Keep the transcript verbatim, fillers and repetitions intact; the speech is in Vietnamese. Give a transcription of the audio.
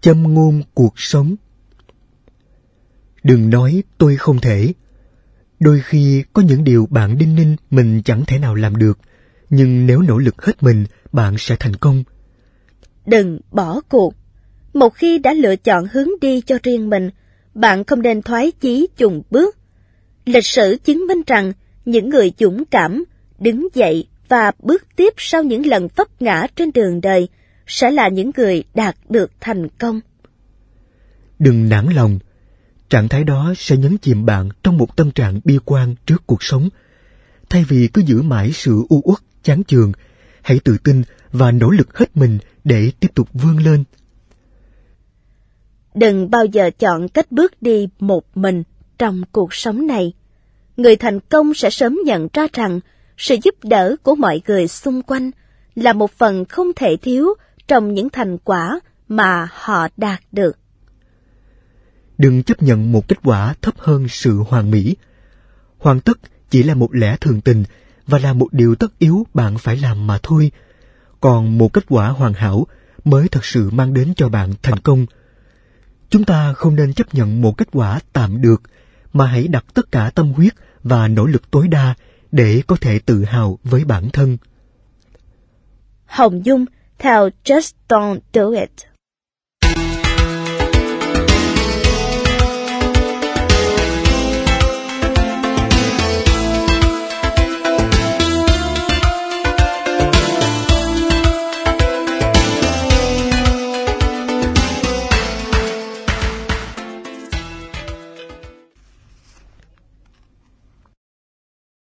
Châm ngôn cuộc sống. Đừng nói tôi không thể. Đôi khi có những điều bạn đinh ninh mình chẳng thể nào làm được, nhưng nếu nỗ lực hết mình, bạn sẽ thành công. Đừng bỏ cuộc. Một khi đã lựa chọn hướng đi cho riêng mình, bạn không nên thoái chí chùn bước. Lịch sử chứng minh rằng những người dũng cảm, đứng dậy và bước tiếp sau những lần vấp ngã trên đường đời sẽ là những người đạt được thành công. Đừng nản lòng. Trạng thái đó sẽ nhấn chìm bạn trong một tâm trạng bi quan trước cuộc sống. Thay vì cứ giữ mãi sự u uất, chán chường, hãy tự tin và nỗ lực hết mình để tiếp tục vươn lên. Đừng bao giờ chọn cách bước đi một mình trong cuộc sống này. Người thành công sẽ sớm nhận ra rằng sự giúp đỡ của mọi người xung quanh là một phần không thể thiếu trong những thành quả mà họ đạt được. Đừng chấp nhận một kết quả thấp hơn sự hoàn mỹ. Hoàn tất chỉ là một lẽ thường tình và là một điều tất yếu bạn phải làm mà thôi. Còn một kết quả hoàn hảo mới thật sự mang đến cho bạn thành công. Chúng ta không nên chấp nhận một kết quả tạm được, mà hãy đặt tất cả tâm huyết và nỗ lực tối đa để có thể tự hào với bản thân. Hồng Dung theo Just Don't Do It.